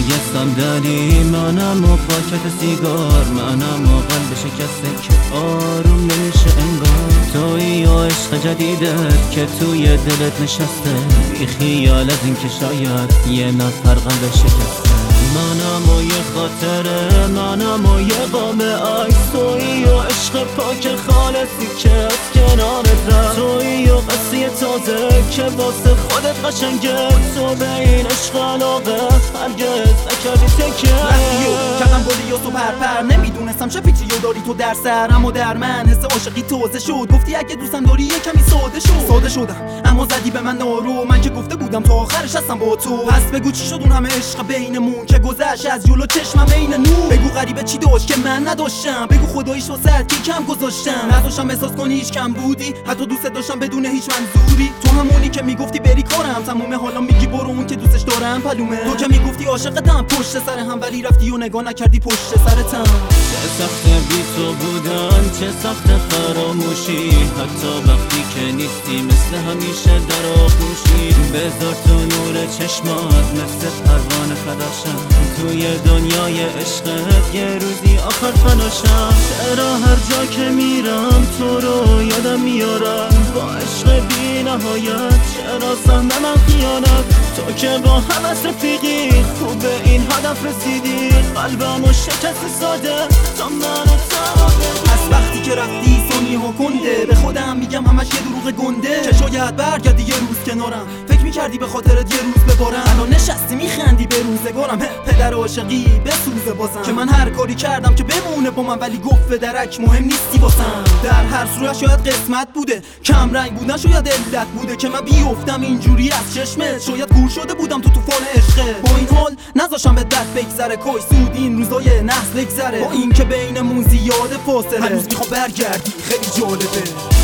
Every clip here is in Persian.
یه صندلی، منم و پاکت سیگار، منم و قلب شکسته که آروم نمیشه انگار. تویی و عشق جدیدت که توی دلت نشسته، بی خیال از این که شاید یه نفر قلب شکسته. منم و یه خاطره، منم و یه قام عکس، تویی و عشق پاک خالصی که از کنارت رفت. تویی و قصه تازه که واسه خودت قشنگه، تو به این عشق علاقه هرگز نکردی تکه. کردم گلی و تو پرپر، نمیدونستم چه فکری داری تو در سر، اما در من حس عاشقی توزه شد. گفتی اگه دوستم داری یه کمی ساده شدم، اما زدی به من نارو. من که گفته بودم تا آخرش هستم با تو. پس بگو چی شد اون همه عشق بینمون که گذشت از جلو چشمم عین نور. بگو غریبه چی داشت که من نداشتم، بگو خداییش واسه که کم گذاشتم. نذاشتم احساس کنی هیچ کم بودی، حتی دوست داشتم بدون هیچ منظوری. تو همونی که میگفتی بری کارم تموم، حالا میگی برو اون که دوستش دارم پلومه. تو که میگفتی عاشقتم پشت سر هم، ولی رفتی و نگاه نکردی پشت سرتم. چه سخته بی تو بودن، چه سخته فراموشی، حتی وقتی که نیستی مثل همیشه در آغوشی. بذار تو نور چشمات مثل پروانه فداشم، توی دنیای عشقت یه روزی آخر فناشم. چرا هر جا که میرم تو رو یادم میارم، با عشق بی نهایت چرا سهم من خیانت. تو که با هم از رفیقی خوب به این هدف رسیدی، قلبمو شکست ساده تا منو تنها بمونی. از وقتی که رفتی ثانیه ها کنده، به خودم میگم همش یه دروغ گنده که شاید برگردی یه روز کنارم. فکر میکردی به خاطرت یه روز ببارم، الان نشستی میخندی به روزگارم. پدر عاشقی بسوزه بازم که من هر کاری کردم که بمونه با من، ولی گفت به درک مهم نیستی واسم. در هر صورت شاید قسمت بوده، کم رنگ بودن شاید علت بوده که من بیفتم اینجوری از چشمت. شاید گور شده بودم تو طوفان عشقه، با این حال نذاشم به دست بگذره. کوی سود این روزای نسل بگذره، با این که بینمون زیاده فاصله. هنوز میخوام برگردی خیلی جالبه.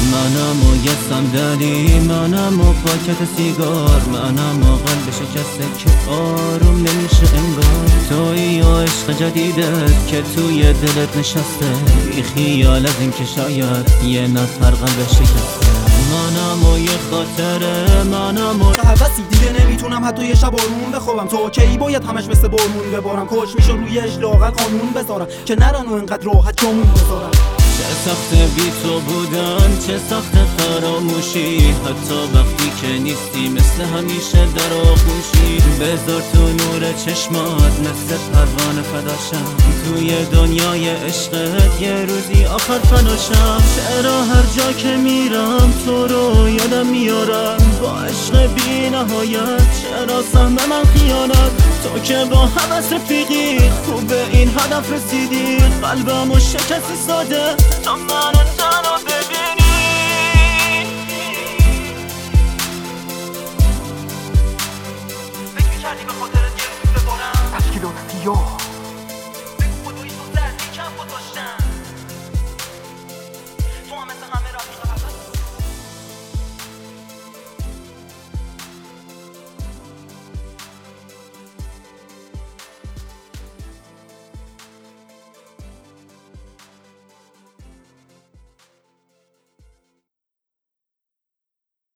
منم و یه صندلی، منم و پاکت سیگار، منم و قلب شکسته که آروم نمیشه انگار. تویی و عشق جدیدت که توی دلت نشسته، بی خیال از این که شاید یه نفر قلب شکسته. منم و یه خاطره، منم و حوثی دیگه نمیتونم حتی یه شب آروم بخوابم. تو کی باید همش مثل بارمون ببارم، کاش میشه رویش لاغر قانون بذارم که نرانو اینقدر راحت جامون بذارم. چه سخته بی تو بودن، چه سخته فراموشی، حتی وقتی که نیستی مثل همیشه در آغوشی. بذار تو نور چشمات مثل پروانه فداشم، توی دنیای عشقت یه روزی آخر فناشم. چرا هر جا که میرم تو رو یادم میارم، با عشق بی نهایت چرا سهم من خیانت. تو که با هم از رفیقی خوب به این هدف رسیدی، قلبمو شکستی ساده تا منو تنها ببینی. فکر می‌کردی به خاطر یه روز ببارم؟ تشکیلات سیاه